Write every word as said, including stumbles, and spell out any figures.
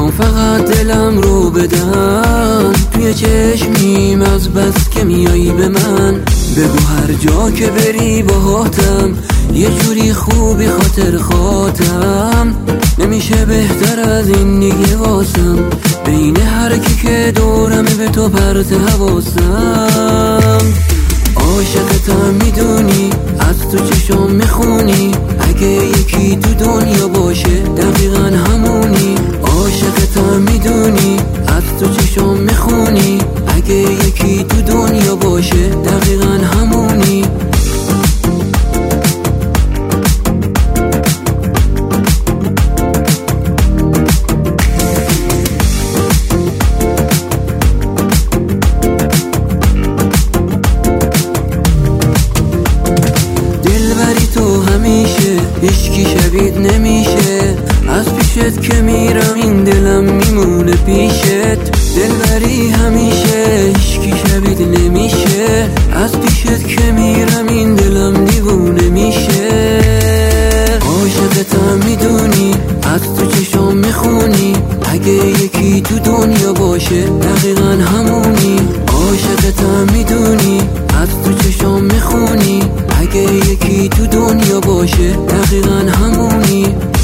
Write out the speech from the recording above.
میخوام فقط دلم رو بدم توی چشمیم از بس که میایی به من. بگو هر جا که بری باهاتم، یه جوری خوبی خاطر خاطم. نمیشه بهتر از این دیگه واسم، بین هر کی که دورمه به تو پرت حواسم. عاشقتم میدونی، از تو چشم میخونی، اگه یکی تو دنیا باشه دقیقا همونی. عاشقتم میدونی، از تو چشم میخونی، اگه یکی تو دنیا باشه دقیقا همونی. تو همیشه هیچکی شبیه نمیشه، از پیشت که میرم این دلم میمونه پیشت. دلبری همیشه هیچکی شبیه نمیشه، از پیشت که میرم این دلم دیوونه میشه. عاشقتم میدونی، از تو چشم میخونی، اگه یکی تو دنیا باشه دقیقا همونی. عاشقتم میدونی، از تو چشم میخونی، اگه یکی تو دنیا باشه دقیقا همونی.